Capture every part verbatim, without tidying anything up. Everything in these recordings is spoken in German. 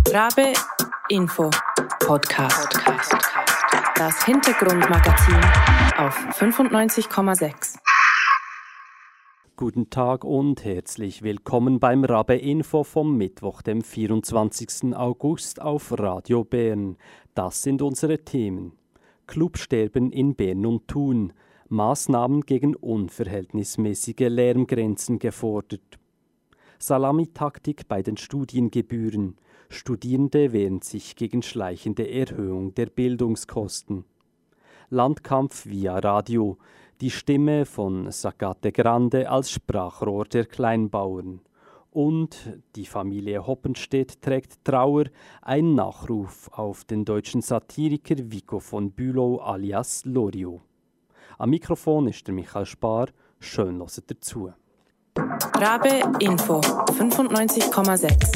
Rabe Info Podcast. Das Hintergrundmagazin auf fünfundneunzig Komma sechs. Guten Tag und herzlich willkommen beim Rabe Info vom Mittwoch, dem vierundzwanzigsten August auf Radio Bern. Das sind unsere Themen. Clubsterben in Bern und Thun. Maßnahmen gegen unverhältnismäßige Lärmgrenzen gefordert. Salamitaktik bei den Studiengebühren. Studierende wehren sich gegen schleichende Erhöhung der Bildungskosten. Landkampf via Radio. Die Stimme von Zacate Grande als Sprachrohr der Kleinbauern. Und die Familie Hoppenstedt trägt Trauer, ein Nachruf auf den deutschen Satiriker Vico von Bülow alias Loriot. Am Mikrofon ist der Michael Spar. Schön hört dazu. Rabe Info fünfundneunzig Komma sechs.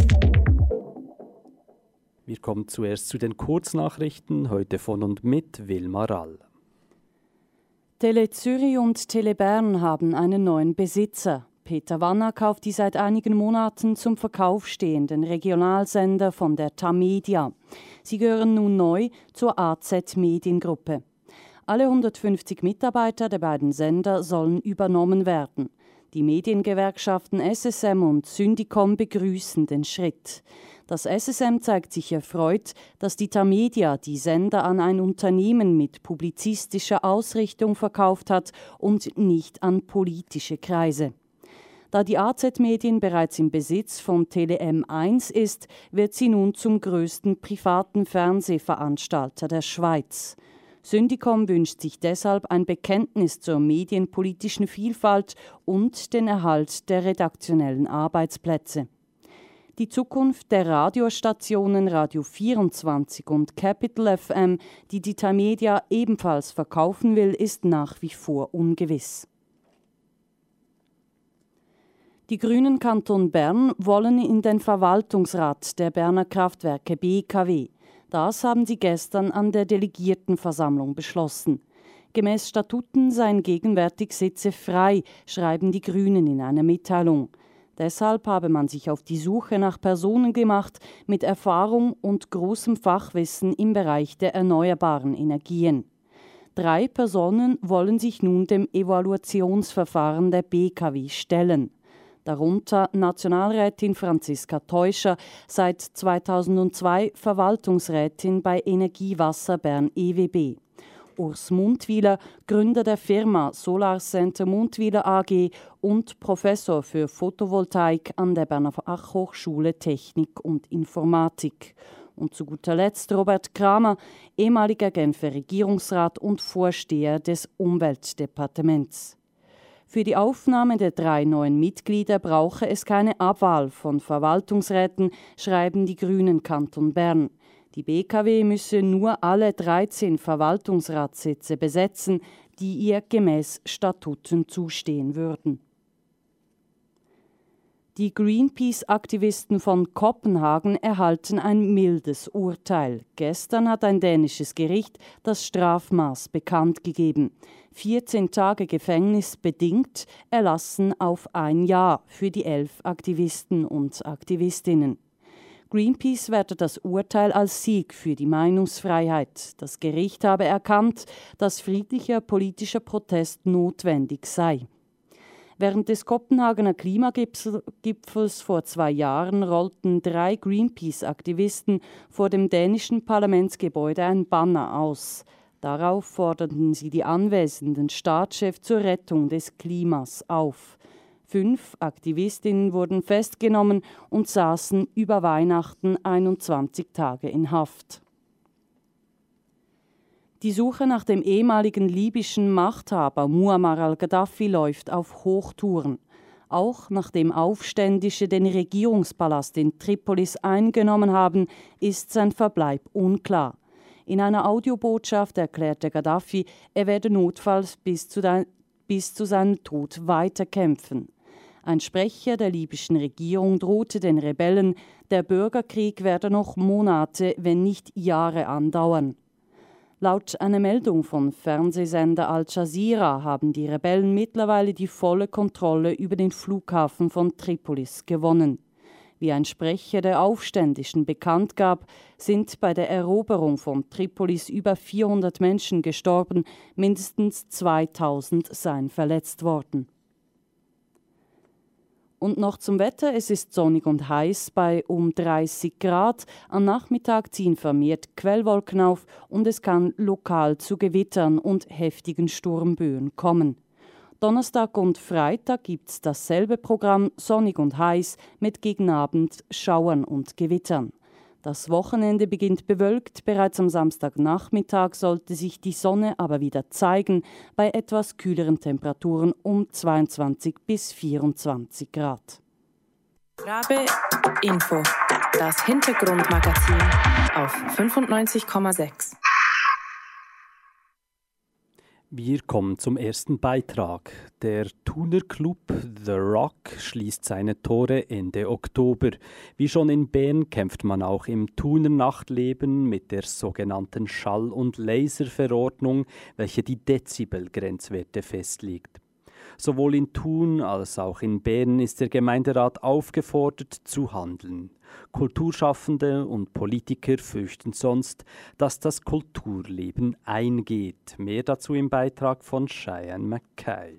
Wir kommen zuerst zu den Kurznachrichten, heute von und mit Wilma Rall. Tele Zürich und Tele Bern haben einen neuen Besitzer. Peter Wanner kauft die seit einigen Monaten zum Verkauf stehenden Regionalsender von der Tamedia. Sie gehören nun neu zur A Z Mediengruppe. Alle hundertfünfzig Mitarbeiter der beiden Sender sollen übernommen werden. Die Mediengewerkschaften S S M und Syndicom begrüßen den Schritt. Das S S M zeigt sich erfreut, dass die Tamedia die Sender an ein Unternehmen mit publizistischer Ausrichtung verkauft hat und nicht an politische Kreise. Da die A Z Medien bereits im Besitz von Tele M eins ist, wird sie nun zum größten privaten Fernsehveranstalter der Schweiz. Syndicom wünscht sich deshalb ein Bekenntnis zur medienpolitischen Vielfalt und den Erhalt der redaktionellen Arbeitsplätze. Die Zukunft der Radiostationen Radio vierundzwanzig und Capital F M, die die Tamedia ebenfalls verkaufen will, ist nach wie vor ungewiss. Die Grünen Kanton Bern wollen in den Verwaltungsrat der Berner Kraftwerke B K W. Das haben sie gestern an der Delegiertenversammlung beschlossen. Gemäß Statuten seien gegenwärtig Sitze frei, schreiben die Grünen in einer Mitteilung. Deshalb habe man sich auf die Suche nach Personen gemacht mit Erfahrung und großem Fachwissen im Bereich der erneuerbaren Energien. Drei Personen wollen sich nun dem Evaluationsverfahren der B K W stellen. Darunter Nationalrätin Franziska Teuscher, seit zweitausendzwei Verwaltungsrätin bei Energiewasser Bern E W B. Urs Mundwiler, Gründer der Firma Solar Center Mundwiler A G und Professor für Photovoltaik an der Berner Fachhochschule Technik und Informatik. Und zu guter Letzt Robert Kramer, ehemaliger Genfer Regierungsrat und Vorsteher des Umweltdepartements. Für die Aufnahme der drei neuen Mitglieder brauche es keine Abwahl von Verwaltungsräten, schreiben die Grünen Kanton Bern. Die B K W müsse nur alle dreizehn Verwaltungsratssitze besetzen, die ihr gemäß Statuten zustehen würden. Die Greenpeace-Aktivisten von Kopenhagen erhalten ein mildes Urteil. Gestern hat ein dänisches Gericht das Strafmaß bekannt gegeben. vierzehn Tage Gefängnis bedingt, erlassen auf ein Jahr für die elf Aktivisten und Aktivistinnen. Greenpeace wertet das Urteil als Sieg für die Meinungsfreiheit. Das Gericht habe erkannt, dass friedlicher politischer Protest notwendig sei. Während des Kopenhagener Klimagipfels vor zwei Jahren rollten drei Greenpeace-Aktivisten vor dem dänischen Parlamentsgebäude ein Banner aus. Darauf forderten sie die anwesenden Staatschefs zur Rettung des Klimas auf. Fünf Aktivistinnen wurden festgenommen und saßen über Weihnachten einundzwanzig Tage in Haft. Die Suche nach dem ehemaligen libyschen Machthaber Muammar al-Gaddafi läuft auf Hochtouren. Auch nachdem Aufständische den Regierungspalast in Tripolis eingenommen haben, ist sein Verbleib unklar. In einer Audiobotschaft erklärte Gaddafi, er werde notfalls bis zu, de- bis zu seinem Tod weiterkämpfen. Ein Sprecher der libyschen Regierung drohte den Rebellen, der Bürgerkrieg werde noch Monate, wenn nicht Jahre andauern. Laut einer Meldung von Fernsehsender Al Jazeera haben die Rebellen mittlerweile die volle Kontrolle über den Flughafen von Tripolis gewonnen. Wie ein Sprecher der Aufständischen bekannt gab, sind bei der Eroberung von Tripolis über vierhundert Menschen gestorben, mindestens zweitausend seien verletzt worden. Und noch zum Wetter, es ist sonnig und heiß bei um dreißig Grad. Am Nachmittag ziehen vermehrt Quellwolken auf und es kann lokal zu Gewittern und heftigen Sturmböen kommen. Donnerstag und Freitag gibt es dasselbe Programm, sonnig und heiß, mit gegen Abend Schauern und Gewittern. Das Wochenende beginnt bewölkt, bereits am Samstagnachmittag sollte sich die Sonne aber wieder zeigen, bei etwas kühleren Temperaturen um zweiundzwanzig bis vierundzwanzig Grad. Rabe Info, das Hintergrundmagazin auf fünfundneunzig Komma sechs. Wir kommen zum ersten Beitrag. Der Thuner Club The Rock schließt seine Tore Ende Oktober. Wie schon in Bern kämpft man auch im Thuner Nachtleben mit der sogenannten Schall- und Laserverordnung, welche die Dezibel-Grenzwerte festlegt. Sowohl in Thun als auch in Bern ist der Gemeinderat aufgefordert zu handeln. Kulturschaffende und Politiker fürchten sonst, dass das Kulturleben eingeht. Mehr dazu im Beitrag von Cheyenne Mackay.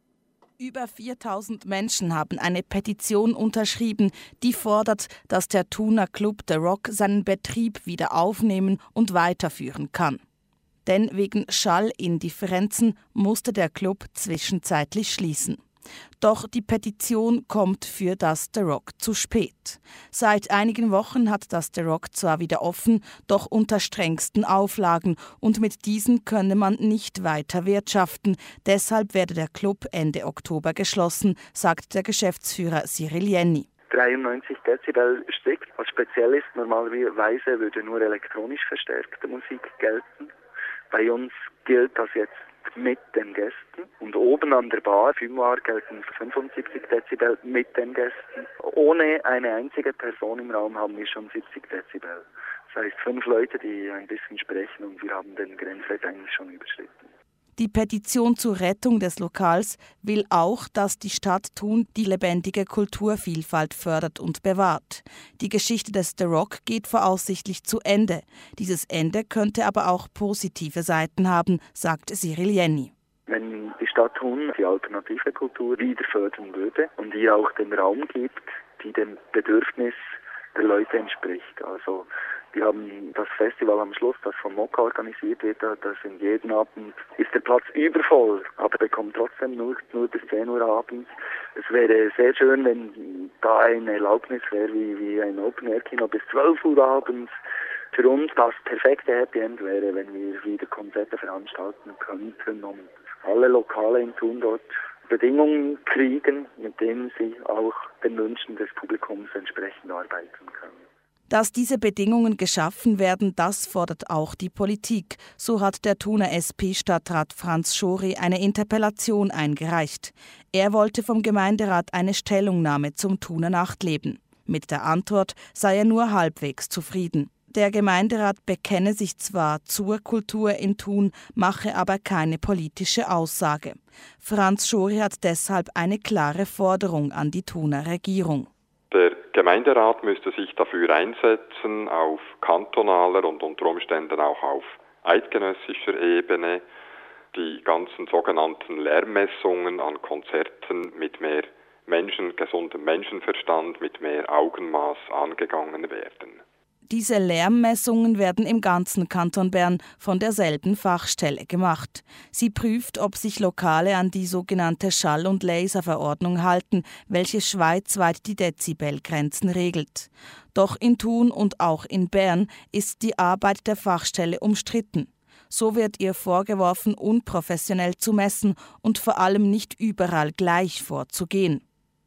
Über viertausend Menschen haben eine Petition unterschrieben, die fordert, dass der Thuner Club The Rock seinen Betrieb wieder aufnehmen und weiterführen kann. Denn wegen Schallindifferenzen musste der Club zwischenzeitlich schließen. Doch die Petition kommt für das The Rock zu spät. Seit einigen Wochen hat das The Rock zwar wieder offen, doch unter strengsten Auflagen und mit diesen könne man nicht weiter wirtschaften. Deshalb werde der Club Ende Oktober geschlossen, sagt der Geschäftsführer Cyril Jenny. dreiundneunzig Dezibel strikt. Was speziell ist, normalerweise würde nur elektronisch verstärkte Musik gelten. Bei uns gilt das jetzt mit den Gästen. Und oben an der Bar, Fumoir, gelten fünfundsiebzig Dezibel mit den Gästen. Ohne eine einzige Person im Raum haben wir schon siebzig Dezibel. Das heißt, fünf Leute, die ein bisschen sprechen und wir haben den Grenzwert eigentlich schon überschritten. Die Petition zur Rettung des Lokals will auch, dass die Stadt Thun die lebendige Kulturvielfalt fördert und bewahrt. Die Geschichte des The Rock geht voraussichtlich zu Ende. Dieses Ende könnte aber auch positive Seiten haben, sagt Cyril Jenny. Wenn die Stadt Thun die alternative Kultur wieder fördern würde und ihr auch den Raum gibt, die dem Bedürfnis der Leute entspricht. Also wir haben das Festival am Schluss, das von Mokka organisiert wird, das in jedem Abend ist der Platz übervoll, aber bekommt trotzdem nur, nur bis zehn Uhr abends. Es wäre sehr schön, wenn da eine Erlaubnis wäre, wie, wie ein Open-Air-Kino bis zwölf Uhr abends. Für uns das perfekte Happy End wäre, wenn wir wieder Konzerte veranstalten könnten und alle Lokale in Thun dort Bedingungen kriegen, mit denen sie auch den Wünschen des Publikums entsprechend arbeiten können. Dass diese Bedingungen geschaffen werden, das fordert auch die Politik. So hat der Thuner S P-Stadtrat Franz Schori eine Interpellation eingereicht. Er wollte vom Gemeinderat eine Stellungnahme zum Thuner Nachtleben. Mit der Antwort sei er nur halbwegs zufrieden. Der Gemeinderat bekenne sich zwar zur Kultur in Thun, mache aber keine politische Aussage. Franz Schori hat deshalb eine klare Forderung an die Thuner Regierung. Der Gemeinderat müsste sich dafür einsetzen, auf kantonaler und unter Umständen auch auf eidgenössischer Ebene die ganzen sogenannten Lärmmessungen an Konzerten mit mehr Menschen, gesundem Menschenverstand, mit mehr Augenmaß angegangen werden. Diese Lärmmessungen werden im ganzen Kanton Bern von derselben Fachstelle gemacht. Sie prüft, ob sich Lokale an die sogenannte Schall- und Laserverordnung halten, welche schweizweit die Dezibelgrenzen regelt. Doch in Thun und auch in Bern ist die Arbeit der Fachstelle umstritten. So wird ihr vorgeworfen, unprofessionell zu messen und vor allem nicht überall gleich vorzugehen.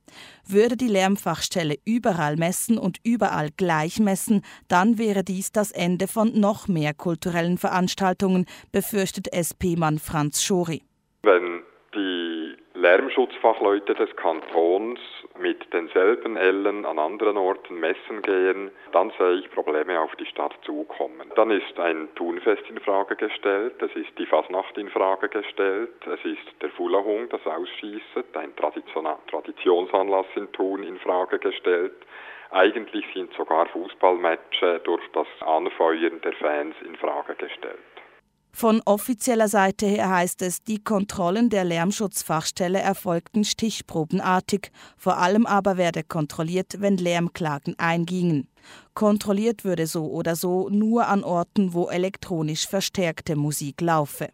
Würde die Lärmfachstelle überall messen und überall gleich messen, dann wäre dies das Ende von noch mehr kulturellen Veranstaltungen, befürchtet S P-Mann Franz Schori. Wenn die Lärmschutzfachleute des Kantons mit denselben Ellen an anderen Orten messen gehen, dann sehe ich Probleme auf die Stadt zukommen. Dann ist ein Thunfest in Frage gestellt, es ist die Fasnacht in Frage gestellt, es ist der Fulahung, das Ausschießen, ein Traditionsanlass in Thun in Frage gestellt. Eigentlich sind sogar Fußballmatches durch das Anfeuern der Fans in Frage gestellt. Von offizieller Seite her heißt es, die Kontrollen der Lärmschutzfachstelle erfolgten stichprobenartig. Vor allem aber werde kontrolliert, wenn Lärmklagen eingingen. Kontrolliert würde so oder so nur an Orten, wo elektronisch verstärkte Musik laufe.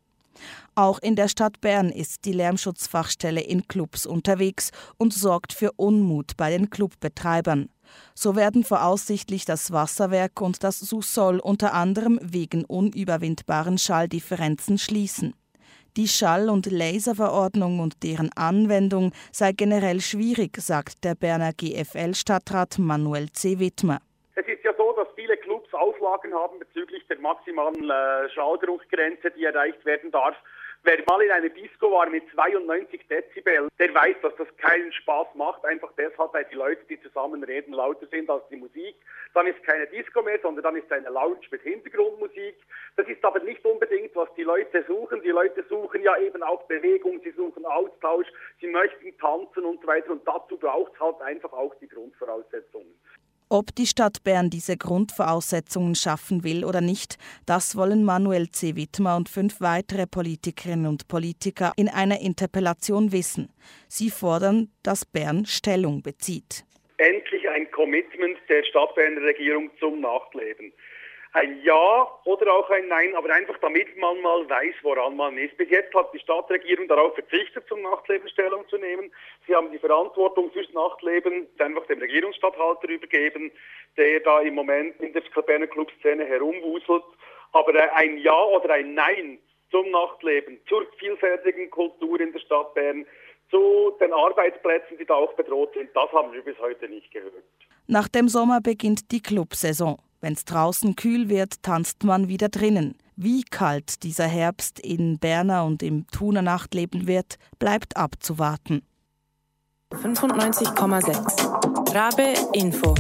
Auch in der Stadt Bern ist die Lärmschutzfachstelle in Clubs unterwegs und sorgt für Unmut bei den Clubbetreibern. So werden voraussichtlich das Wasserwerk und das Sous-Sol unter anderem wegen unüberwindbaren Schalldifferenzen schließen. Die Schall- und Laserverordnung und deren Anwendung sei generell schwierig, sagt der Berner G F L-Stadtrat Manuel C. Wittmer. Es ist ja so, dass viele Clubs Auflagen haben bezüglich der maximalen äh, Schalldruckgrenze, die erreicht werden darf. Wer mal in einer Disco war mit zweiundneunzig Dezibel, der weiß, dass das keinen Spaß macht, einfach deshalb, weil die Leute, die zusammen reden, lauter sind als die Musik. Dann ist keine Disco mehr, sondern dann ist eine Lounge mit Hintergrundmusik. Das ist aber nicht unbedingt, was die Leute suchen. Die Leute suchen ja eben auch Bewegung, sie suchen Austausch, sie möchten tanzen und so weiter. Und dazu braucht es halt einfach auch die Grundvoraussetzungen. Ob die Stadt Bern diese Grundvoraussetzungen schaffen will oder nicht, das wollen Manuel C. Wittmer und fünf weitere Politikerinnen und Politiker in einer Interpellation wissen. Sie fordern, dass Bern Stellung bezieht. Endlich ein Commitment der Stadtberner Regierung zum Nachtleben. Ein Ja oder auch ein Nein, aber einfach damit man mal weiß, woran man ist. Bis jetzt hat die Stadtregierung darauf verzichtet, zum Nachtleben Stellung zu nehmen. Sie haben die Verantwortung fürs Nachtleben einfach dem Regierungsstatthalter übergeben, der da im Moment in der Berner Clubszene herumwuselt. Aber ein Ja oder ein Nein zum Nachtleben, zur vielfältigen Kultur in der Stadt Bern, zu den Arbeitsplätzen, die da auch bedroht sind, das haben wir bis heute nicht gehört. Nach dem Sommer beginnt die Clubsaison. Wenn es draußen kühl wird, tanzt man wieder drinnen. Wie kalt dieser Herbst in Berner und im Thuner Nachtleben wird, bleibt abzuwarten. fünfundneunzig Komma sechs Rabe Info.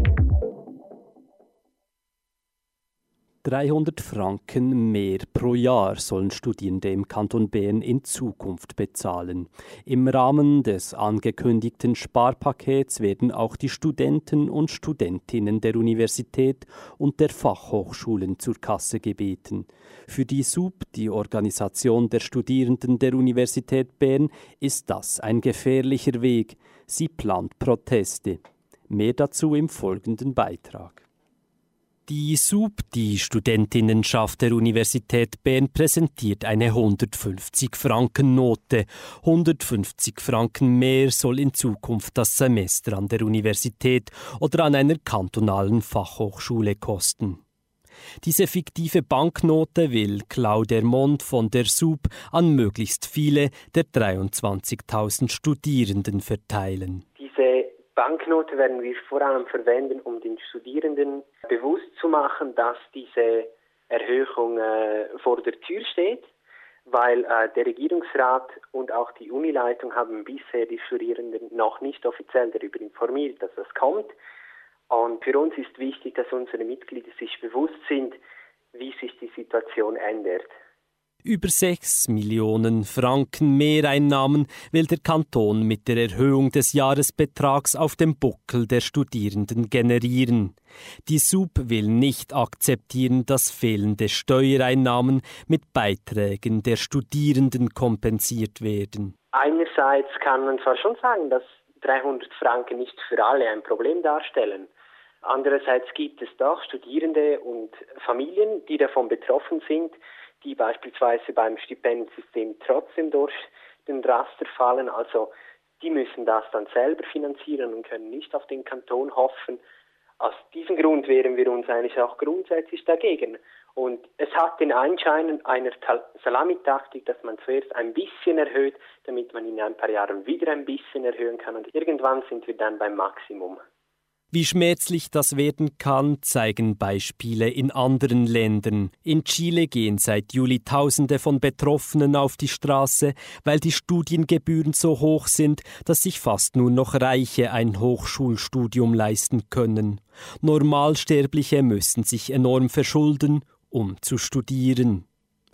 dreihundert Franken mehr pro Jahr sollen Studierende im Kanton Bern in Zukunft bezahlen. Im Rahmen des angekündigten Sparpakets werden auch die Studenten und Studentinnen der Universität und der Fachhochschulen zur Kasse gebeten. Für die S U B, die Organisation der Studierenden der Universität Bern, ist das ein gefährlicher Weg. Sie plant Proteste. Mehr dazu im folgenden Beitrag. Die S U B, die Studentinnenschaft der Universität Bern, präsentiert eine hundertfünfzig Franken Note. hundertfünfzig Franken mehr soll in Zukunft das Semester an der Universität oder an einer kantonalen Fachhochschule kosten. Diese fiktive Banknote will Claude Dermont von der S U B an möglichst viele der dreiundzwanzigtausend Studierenden verteilen. Diese Banknote werden wir vor allem verwenden, um den Studierenden bewusst zu machen, dass diese Erhöhung äh, vor der Tür steht, weil äh, der Regierungsrat und auch die Unileitung haben bisher die Studierenden noch nicht offiziell darüber informiert, dass das kommt. Und für uns ist wichtig, dass unsere Mitglieder sich bewusst sind, wie sich die Situation ändert. Über sechs Millionen Franken Mehreinnahmen will der Kanton mit der Erhöhung des Jahresbetrags auf dem Buckel der Studierenden generieren. Die S U B will nicht akzeptieren, dass fehlende Steuereinnahmen mit Beiträgen der Studierenden kompensiert werden. Einerseits kann man zwar schon sagen, dass dreihundert Franken nicht für alle ein Problem darstellen. Andererseits gibt es doch Studierende und Familien, die davon betroffen sind, die beispielsweise beim Stipendiensystem trotzdem durch den Raster fallen. Also die müssen das dann selber finanzieren und können nicht auf den Kanton hoffen. Aus diesem Grund wehren wir uns eigentlich auch grundsätzlich dagegen. Und es hat den Anschein einer Salamitaktik, dass man zuerst ein bisschen erhöht, damit man in ein paar Jahren wieder ein bisschen erhöhen kann. Und irgendwann sind wir dann beim Maximum. Wie schmerzlich das werden kann, zeigen Beispiele in anderen Ländern. In Chile gehen seit Juli Tausende von Betroffenen auf die Straße, weil die Studiengebühren so hoch sind, dass sich fast nur noch Reiche ein Hochschulstudium leisten können. Normalsterbliche müssen sich enorm verschulden, um zu studieren.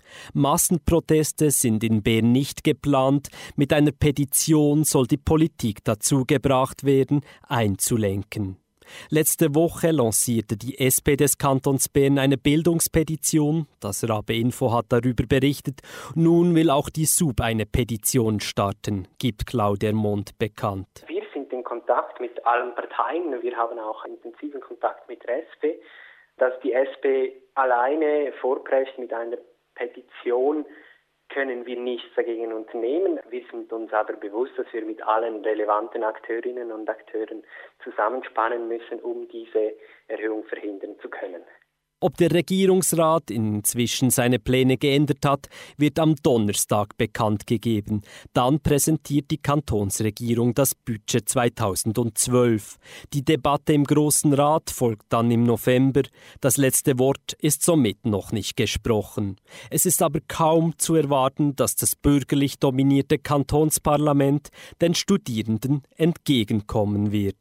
Massenproteste sind in Bern nicht geplant. Mit einer Petition soll die Politik dazu gebracht werden, einzulenken. Letzte Woche lancierte die S P des Kantons Bern eine Bildungspetition. Das Rabe Info hat darüber berichtet. Nun will auch die S U B eine Petition starten, gibt Claudia Mond bekannt. Wir sind in Kontakt mit allen Parteien. Wir haben auch intensiven Kontakt mit der S P. Dass die S P alleine vorprescht mit einer Petition, können wir nichts dagegen unternehmen. Wir sind uns aber bewusst, dass wir mit allen relevanten Akteurinnen und Akteuren zusammenspannen müssen, um diese Erhöhung verhindern zu können. Ob der Regierungsrat inzwischen seine Pläne geändert hat, wird am Donnerstag bekannt gegeben. Dann präsentiert die Kantonsregierung das Budget zweitausendzwölf. Die Debatte im Grossen Rat folgt dann im November. Das letzte Wort ist somit noch nicht gesprochen. Es ist aber kaum zu erwarten, dass das bürgerlich dominierte Kantonsparlament den Studierenden entgegenkommen wird.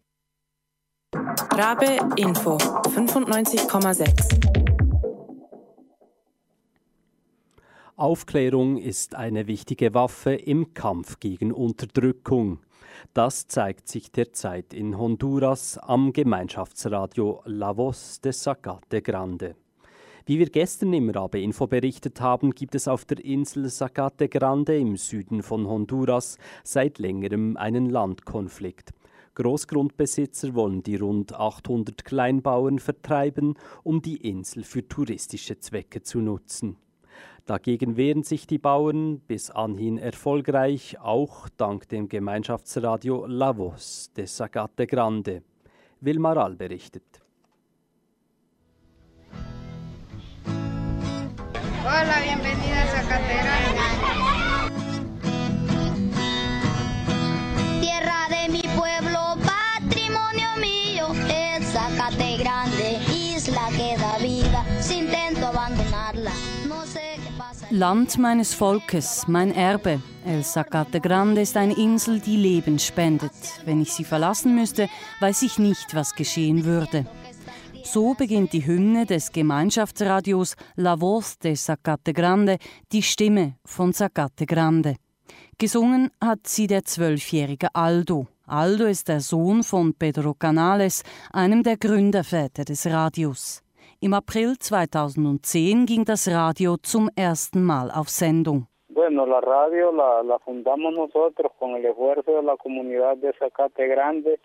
Rabe Info fünfundneunzig Komma sechs. Aufklärung ist eine wichtige Waffe im Kampf gegen Unterdrückung. Das zeigt sich derzeit in Honduras am Gemeinschaftsradio La Voz de Zacate Grande. Wie wir gestern im Rabe Info berichtet haben, gibt es auf der Insel Zacate Grande im Süden von Honduras seit längerem einen Landkonflikt. Großgrundbesitzer wollen die rund achthundert Kleinbauern vertreiben, um die Insel für touristische Zwecke zu nutzen. Dagegen wehren sich die Bauern bis anhin erfolgreich, auch dank dem Gemeinschaftsradio La Voz de Zacate Grande. Wilmar All berichtet. Hola, bienvenida a Zacate Grande. Tierra de mi pueblo, patrimonio mío, es Zacate Grande, isla que da vida, si intento abandonarla, no sé qué pasa. Land meines Volkes, mein Erbe. El Zacate Grande ist eine Insel, die Leben spendet. Wenn ich sie verlassen müsste, weiß ich nicht, was geschehen würde. So beginnt die Hymne des Gemeinschaftsradios La Voz de Zacate Grande, die Stimme von Zacate Grande. Gesungen hat sie der zwölfjährige Aldo. Aldo ist der Sohn von Pedro Canales, einem der Gründerväter des Radios. Im April zweitausendzehn ging das Radio zum ersten Mal auf Sendung. Bueno, la radio la, la fundamos nosotros con el esfuerzo de la comunidad de Zacate Grande.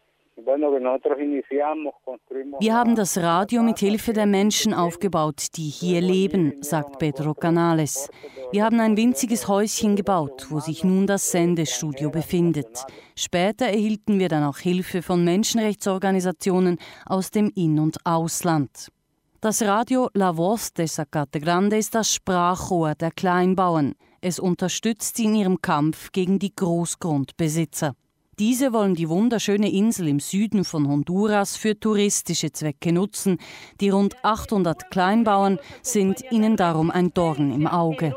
Wir haben das Radio mit Hilfe der Menschen aufgebaut, die hier leben, sagt Pedro Canales. Wir haben ein winziges Häuschen gebaut, wo sich nun das Sendestudio befindet. Später erhielten wir dann auch Hilfe von Menschenrechtsorganisationen aus dem In- und Ausland. Das Radio La Voz de Zacate Grande ist das Sprachrohr der Kleinbauern. Es unterstützt sie in ihrem Kampf gegen die Großgrundbesitzer. Diese wollen die wunderschöne Insel im Süden von Honduras für touristische Zwecke nutzen. Die rund achthundert Kleinbauern sind ihnen darum ein Dorn im Auge.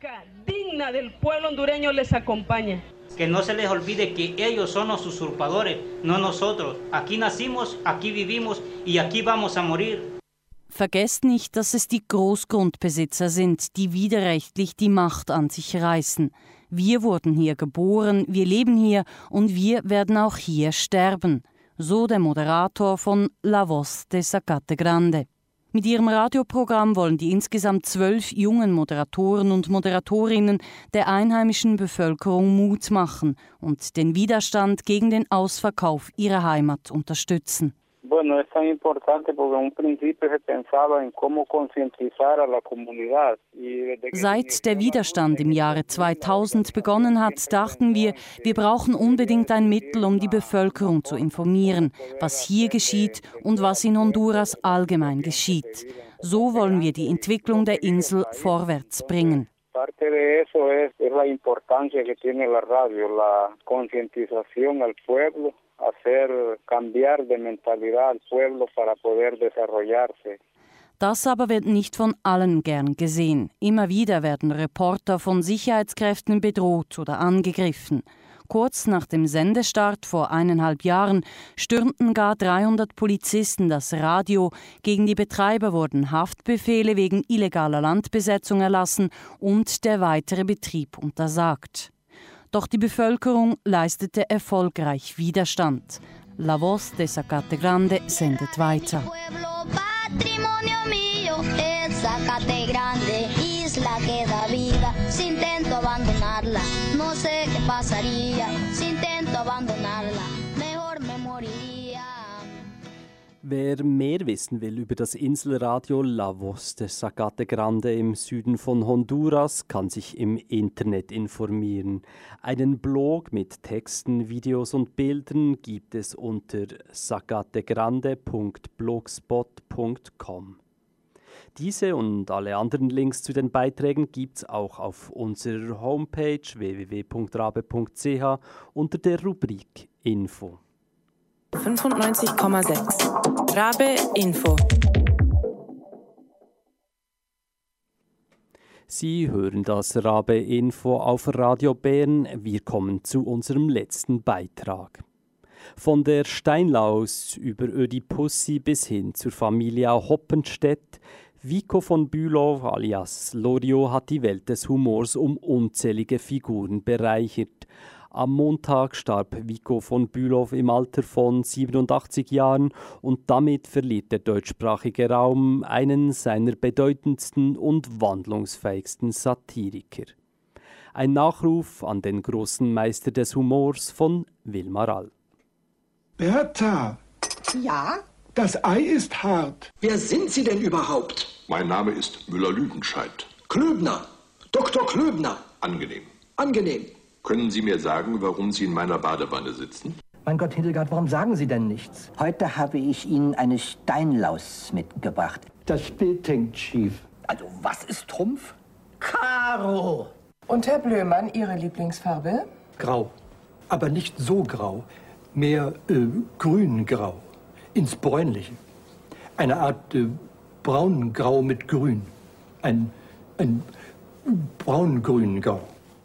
Que no se les olvide que ellos son los usurpadores, no nosotros. Aquí nacimos, aquí vivimos y aquí vamos a morir. Vergesst nicht, dass es die Großgrundbesitzer sind, die widerrechtlich die Macht an sich reißen. Wir wurden hier geboren, wir leben hier und wir werden auch hier sterben. So der Moderator von La Voz de Zacate Grande. Mit ihrem Radioprogramm wollen die insgesamt zwölf jungen Moderatoren und Moderatorinnen der einheimischen Bevölkerung Mut machen und den Widerstand gegen den Ausverkauf ihrer Heimat unterstützen. Bueno, es tan importante porque en un principio se pensaba en cómo concientizar a la comunidad. Seit der Widerstand im Jahre zweitausend begonnen hat, dachten wir, wir brauchen unbedingt ein Mittel, um die Bevölkerung zu informieren, was hier geschieht und was in Honduras allgemein geschieht. So wollen wir die Entwicklung der Insel vorwärts bringen. Parte de eso es, es la importancia que tiene la radio, la concientización al pueblo. Hacer cambiar de mentalidad al pueblo para poder desarrollarse. Das aber wird nicht von allen gern gesehen. Immer wieder werden Reporter von Sicherheitskräften bedroht oder angegriffen. Kurz nach dem Sendestart vor eineinhalb Jahren stürmten gar dreihundert Polizisten das Radio. Gegen die Betreiber wurden Haftbefehle wegen illegaler Landbesetzung erlassen und der weitere Betrieb untersagt. Doch die Bevölkerung leistete erfolgreich Widerstand. La Voz de Zacate Grande sendet weiter. Patrimonio mío es Zacate Grande, isla que da vida. Si intento abandonarla, no sé qué pasaría. Si intento abandonarla, mejor me moriría. Wer mehr wissen will über das Inselradio La Voz de Zacate Grande im Süden von Honduras, kann sich im Internet informieren. Einen Blog mit Texten, Videos und Bildern gibt es unter zacategrande punkt blogspot punkt com. Diese und alle anderen Links zu den Beiträgen gibt es auch auf unserer Homepage w w w punkt rabe punkt c h unter der Rubrik Info. fünfundneunzig Komma sechs Rabe Info. Sie hören das Rabe Info auf Radio Bern. Wir kommen zu unserem letzten Beitrag. Von der Steinlaus über Ödipussi bis hin zur Familie Hoppenstedt, Vico von Bülow alias Loriot hat die Welt des Humors um unzählige Figuren bereichert. Am Montag starb Vico von Bülow im Alter von siebenundachtzig Jahren und damit verliert der deutschsprachige Raum einen seiner bedeutendsten und wandlungsfähigsten Satiriker. Ein Nachruf an den großen Meister des Humors von Wilmar All. Bertha! Ja? Das Ei ist hart. Wer sind Sie denn überhaupt? Mein Name ist Müller-Lüdenscheid. Klöbner. Doktor Klöbner. Angenehm. Angenehm. Können Sie mir sagen, warum Sie in meiner Badewanne sitzen? Mein Gott, Hildegard, warum sagen Sie denn nichts? Heute habe ich Ihnen eine Steinlaus mitgebracht. Das Bild hängt schief. Also, was ist Trumpf? Karo! Und Herr Blöhmann, Ihre Lieblingsfarbe? Grau. Aber nicht so grau. Mehr äh, grün-grau. Ins Bräunliche. Eine Art äh, braun-grau mit grün. Ein, ein braun-grün-grau.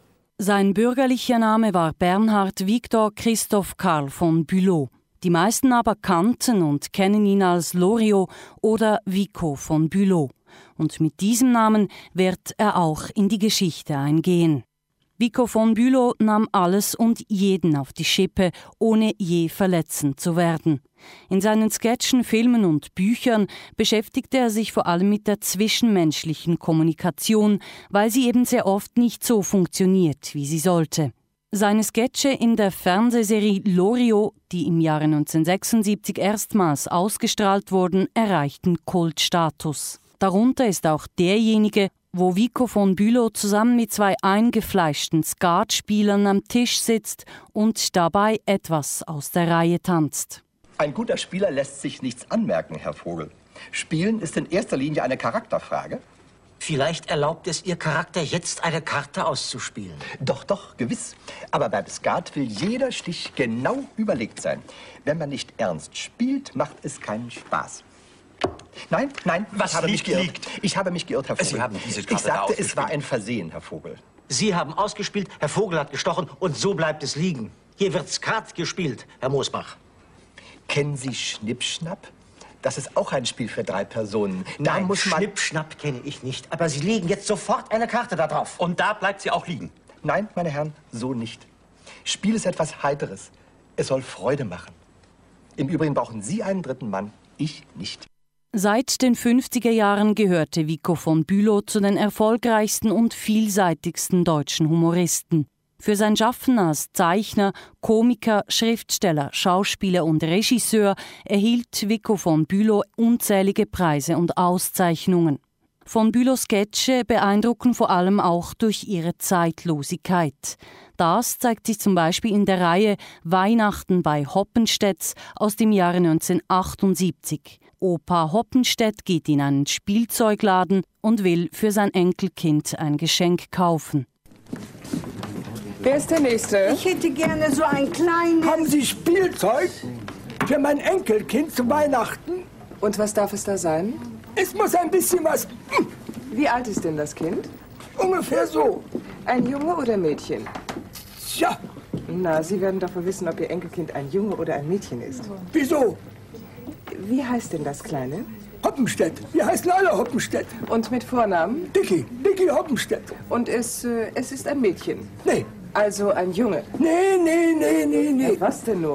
Sein bürgerlicher Name war Bernhard Victor Christoph Karl von Bülow. Die meisten aber kannten und kennen ihn als Loriot oder Vico von Bülow. Und mit diesem Namen wird er auch in die Geschichte eingehen. Vico von Bülow nahm alles und jeden auf die Schippe, ohne je verletzend zu werden. In seinen Sketchen, Filmen und Büchern beschäftigte er sich vor allem mit der zwischenmenschlichen Kommunikation, weil sie eben sehr oft nicht so funktioniert, wie sie sollte. Seine Sketche in der Fernsehserie Loriot, die im Jahre neunzehnhundertsechsundsiebzig erstmals ausgestrahlt wurden, erreichten Kultstatus. Darunter ist auch derjenige, wo Vico von Bülow zusammen mit zwei eingefleischten Skatspielern am Tisch sitzt und dabei etwas aus der Reihe tanzt. Ein guter Spieler lässt sich nichts anmerken, Herr Vogel. Spielen ist in erster Linie eine Charakterfrage. Vielleicht erlaubt es Ihr Charakter, jetzt eine Karte auszuspielen. Doch, doch, gewiss. Aber beim Skat will jeder Stich genau überlegt sein. Wenn man nicht ernst spielt, macht es keinen Spaß. Nein, nein, was ich habe liegt, mich geirrt. liegt. Ich habe mich geirrt, Herr Vogel. Sie haben diese Karte ich sagte, da es war ein Versehen, Herr Vogel. Sie haben ausgespielt, Herr Vogel hat gestochen und so bleibt es liegen. Hier wird Skat gespielt, Herr Moosbach. Kennen Sie Schnippschnapp? Das ist auch ein Spiel für drei Personen. Da Nein, muss man... Schnippschnapp kenne ich nicht. Aber Sie legen jetzt sofort eine Karte da drauf. Und da bleibt sie auch liegen. Nein, meine Herren, so nicht. Spiel ist etwas Heiteres. Es soll Freude machen. Im Übrigen brauchen Sie einen dritten Mann, ich nicht. Seit den fünfziger Jahren gehörte Vico von Bülow zu den erfolgreichsten und vielseitigsten deutschen Humoristen. Für sein Schaffen als Zeichner, Komiker, Schriftsteller, Schauspieler und Regisseur erhielt Vico von Bülow unzählige Preise und Auszeichnungen. Von Bülows Sketche beeindrucken vor allem auch durch ihre Zeitlosigkeit. Das zeigt sich zum Beispiel in der Reihe Weihnachten bei Hoppenstedts aus dem Jahre neunzehnhundertachtundsiebzig. Opa Hoppenstedt geht in einen Spielzeugladen und will für sein Enkelkind ein Geschenk kaufen. Wer ist der Nächste? Ich hätte gerne so ein kleines... Haben Sie Spielzeug für mein Enkelkind zu Weihnachten? Und was darf es da sein? Es muss ein bisschen was... Wie alt ist denn das Kind? Ungefähr so. Ein Junge oder Mädchen? Tja. Na, Sie werden doch wohl wissen, ob Ihr Enkelkind ein Junge oder ein Mädchen ist. Wieso? Wie heißt denn das Kleine? Hoppenstedt. Wir heißen alle Hoppenstedt. Und mit Vornamen? Dicky. Dicky Hoppenstedt. Und es, äh, es ist ein Mädchen? Nee. Also ein Junge? Nee, nee, nee, nee, nee. Ja, was denn nun?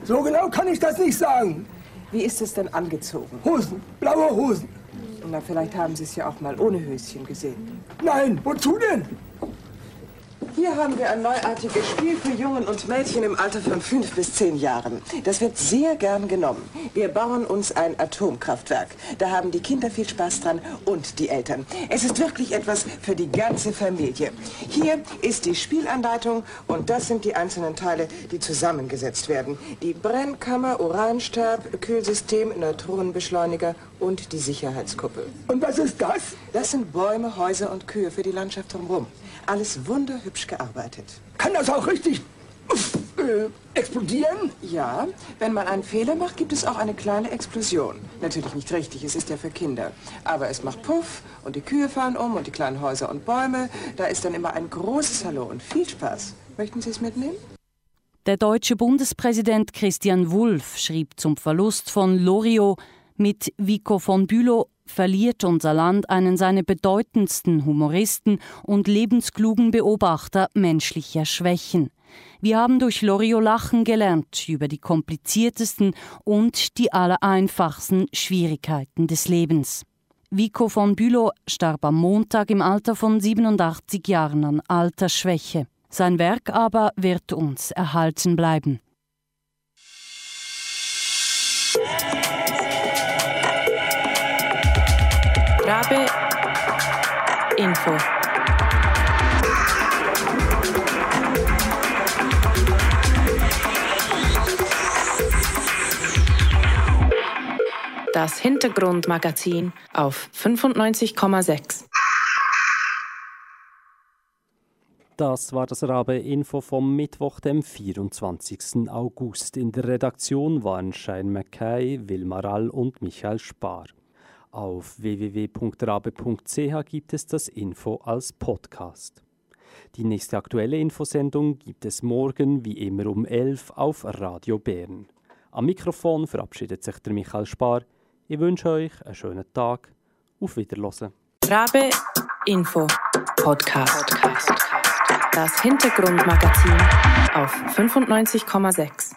So genau kann ich das nicht sagen. Wie ist es denn angezogen? Hosen, blaue Hosen. Na, vielleicht haben Sie es ja auch mal ohne Höschen gesehen. Nein, wozu denn? Hier haben wir ein neuartiges Spiel für Jungen und Mädchen im Alter von fünf bis zehn Jahren. Das wird sehr gern genommen. Wir bauen uns ein Atomkraftwerk. Da haben die Kinder viel Spaß dran und die Eltern. Es ist wirklich etwas für die ganze Familie. Hier ist die Spielanleitung und das sind die einzelnen Teile, die zusammengesetzt werden. Die Brennkammer, Uranstab, Kühlsystem, Neutronenbeschleuniger und die Sicherheitskuppel. Und was ist das? Das sind Bäume, Häuser und Kühe für die Landschaft drumherum. Alles wunderhübsch gearbeitet. Kann das auch richtig äh, explodieren? Ja, wenn man einen Fehler macht, gibt es auch eine kleine Explosion. Natürlich nicht richtig, es ist ja für Kinder. Aber es macht Puff und die Kühe fahren um und die kleinen Häuser und Bäume. Da ist dann immer ein großes Hallo und viel Spaß. Möchten Sie es mitnehmen? Der deutsche Bundespräsident Christian Wulff schrieb zum Verlust von Loriot: Mit Vico von Bülow verliert unser Land einen seiner bedeutendsten Humoristen und lebensklugen Beobachter menschlicher Schwächen. Wir haben durch Loriot lachen gelernt über die kompliziertesten und die allereinfachsten Schwierigkeiten des Lebens. Vico von Bülow starb am Montag im Alter von siebenundachtzig Jahren an Altersschwäche. Sein Werk aber wird uns erhalten bleiben. Rabe Info. Das Hintergrundmagazin auf fünfundneunzig Komma sechs. Das war das Rabe-Info vom Mittwoch, dem vierundzwanzigsten August. In der Redaktion waren Shane Mackay, Wilma Rall und Michael Spar. Auf w w w punkt rabe punkt c h gibt es das Info als Podcast. Die nächste aktuelle Infosendung gibt es morgen wie immer um elf auf Radio Bern. Am Mikrofon verabschiedet sich der Michael Spar. Ich wünsche euch einen schönen Tag. Auf Wiederhören. Rabe Info Podcast. Das Hintergrundmagazin auf fünfundneunzig Komma sechs.